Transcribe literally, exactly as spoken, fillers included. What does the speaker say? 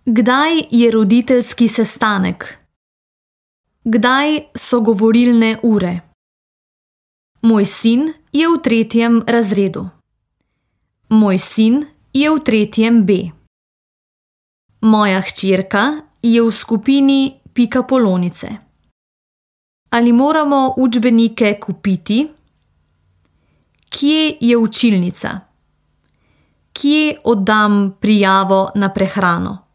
Kdaj je roditeljski sestanek? Kdaj so govorilne ure? Moj sin je v tretjem razredu. Moj sin je v tretjem B. Moja hčerka je v skupini Pikapolonice. Ali moramo učbenike kupiti? Kje je učilnica? Kje oddam prijavo na prehrano?